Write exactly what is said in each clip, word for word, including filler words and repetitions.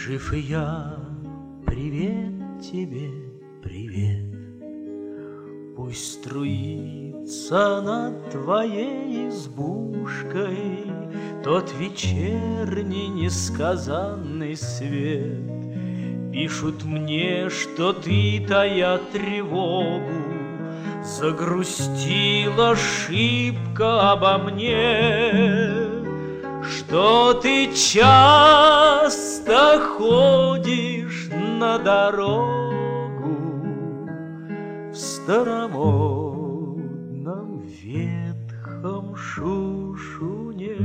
Жив и я, привет тебе, привет. Пусть струится над твоей избушкой тот вечерний несказанный свет. Пишут мне, что ты, тая тревогу, загрустила шибко обо мне, что ты часто ходишь на дорогу в старомодном ветхом шушуне.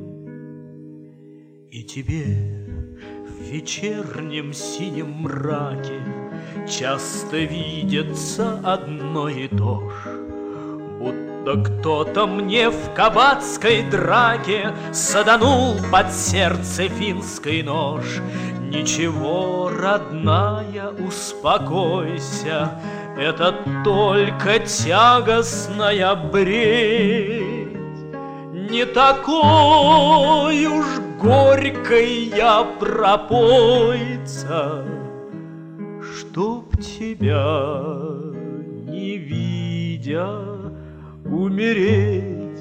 И тебе в вечернем синем мраке часто видится одно и то ж, будто кто-то мне в кабацкой драке саданул под сердце финский нож. Ничего, родная, успокойся, это только тягостная бредь. Не такой уж горькой я пропойца, чтоб тебя, не видя, умереть.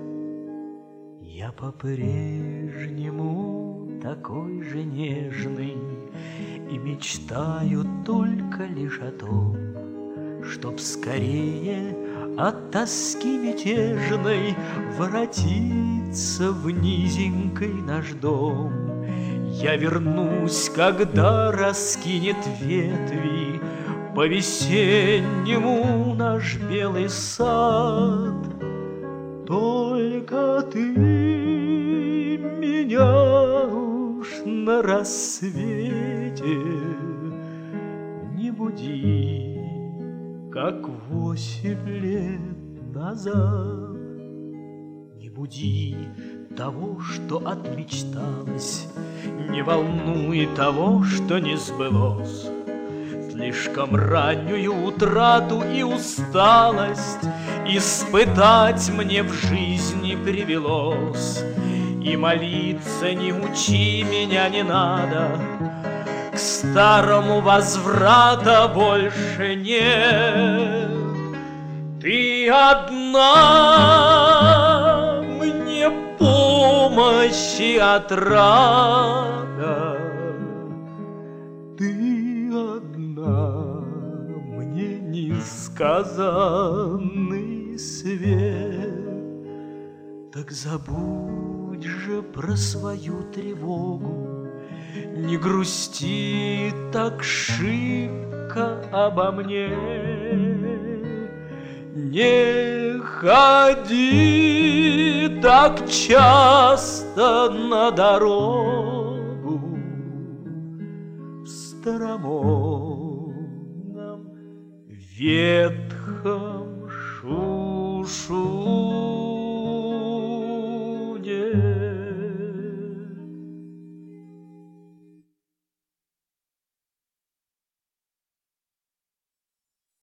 Я по-прежнему такой же нежный и мечтаю только лишь о том, чтоб скорее от тоски мятежной воротиться в низенький наш дом. Я вернусь, когда раскинет ветви по-весеннему наш белый сад. Только ты меня уж на рассвете не буди, как восемь лет назад. Не буди того, что отмечталось, не волнуй того, что не сбылось. Слишком раннюю утрату и усталость испытать мне в жизни привелось. И молиться не учи меня, не надо, к старому возврата больше нет. Ты одна мне помощи отрада, ты одна мне несказанный свет. Так забудь же про свою тревогу, не грусти так шибко обо мне. Не ходи так часто на дорогу в старомодном ветхом шушу.